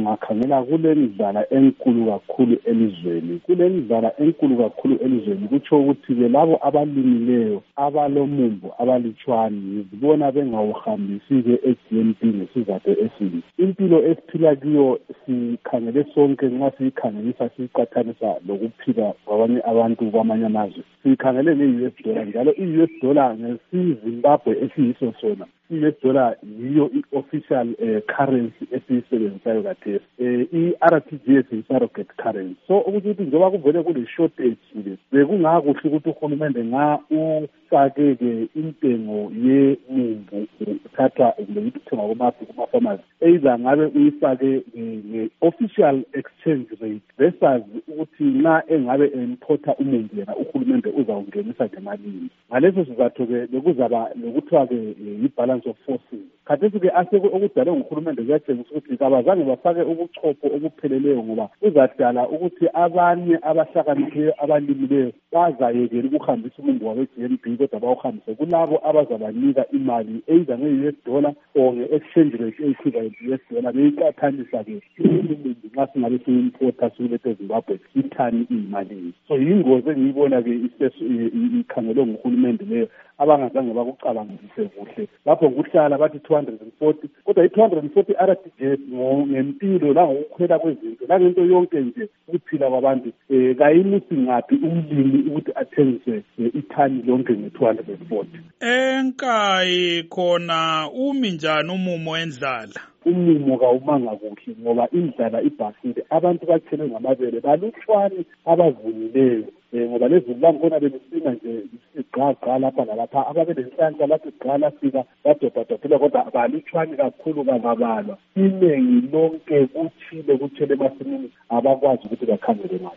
ungakhangela kule midlala enkulu kakhulu elizweni kutsho ukuthi-ke labo abalimileyo abalomumbu abalutshwane ngizibona bengawuhambisi-ke e-GNP ngesizathu esinye. Impilo esiphila kiyo sikhangele sonke nxa siyikhangelisa siyiqathanisa lokuphila kwabanye abantu kwamanye amazwe. Sikhangele nge-US dollar njalo i-US dollar ngesiZimbabwe esiyiso sona. I-US dollar yiyo i-official currency esiyisebenzisayo kathesi. I-RTGS yi-surrogate currency. So ukuthi njengoba kuvele kule-shortage nje bekungakuhle ukuthi uhulumende ufake-ke intengo yemumbu uthatha ngokuthenga kuma-pharmacy either ngabe uyifake nge-official exchange rate versus ukuthi nxa engabe importa umumbu yena uhulumende uzawungenisa ngemalini. Ngaleso sizathu-ke bekuzaba lokuthiwa-ke yi-balance of forces. Khathesi-ke okudalwe nguhulumende kuyatshengisa ukuthi kabazange bafake ubuchopho obupheleleyo ngoba kuzadala ukuthi abanye abahlakaniphileyo abalimileyo bazayekela ukuhambisa umumbu wabe-GNB kodwa bawuhambise kulabo abazabanika imali either nge-US dollar or nge-exchange rate equivalent US dollar beyiqathanisa-ke umumbu nxa singabe siyimpota siwulethe eZimbabwe ithani iyimalini. So yingozi engiyibona-ke ikhangelwe nguhulumende leyo abangazange bakucabangisise kuhle. Lapho kuhlala bathi 240 kodwa i-240 RTGS ngempilo langokukhwela kwezinto langento yonke nje ukuphila kwabantu kayimusi ngaphi umlimi ukuthi athengise ithani lonke nge-240. Enkayi khona umi njani umumo endlala? Umumo kawumanga kuhle ngoba indlala ibhasile, abantu bathelwe ngamabele balutshwane abavunileyo ngoba lezi langkhona belisina nje sigqa lapha lalapha ababelenhlanhla lapho igqa lafika badobhadobhela kodwa balutshwane kakhulu kababalwa. Iningi lonke kuthile emasimini abakwazi ukuthi bakhangele ngayo.